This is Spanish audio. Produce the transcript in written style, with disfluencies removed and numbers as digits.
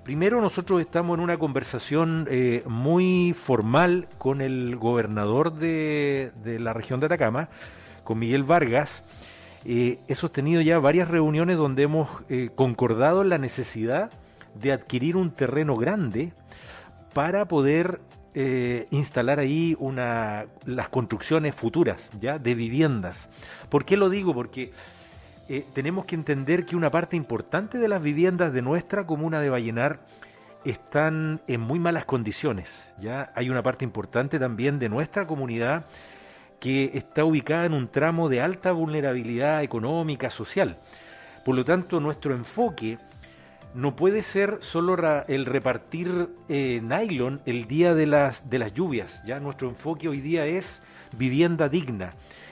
Primero, nosotros estamos en una conversación muy formal con el gobernador de la región de Atacama, con Miguel Vargas. He sostenido ya varias reuniones donde hemos concordado en la necesidad de adquirir un terreno grande para poder instalar ahí las construcciones futuras, ya, de viviendas. ¿Por qué lo digo? Porque tenemos que entender que una parte importante de las viviendas de nuestra comuna de Vallenar están en muy malas condiciones. Ya hay una parte importante también de nuestra comunidad que está ubicada en un tramo de alta vulnerabilidad económica, social. Por lo tanto, nuestro enfoque no puede ser solo el repartir nylon el día de las lluvias. Ya nuestro enfoque hoy día es vivienda digna.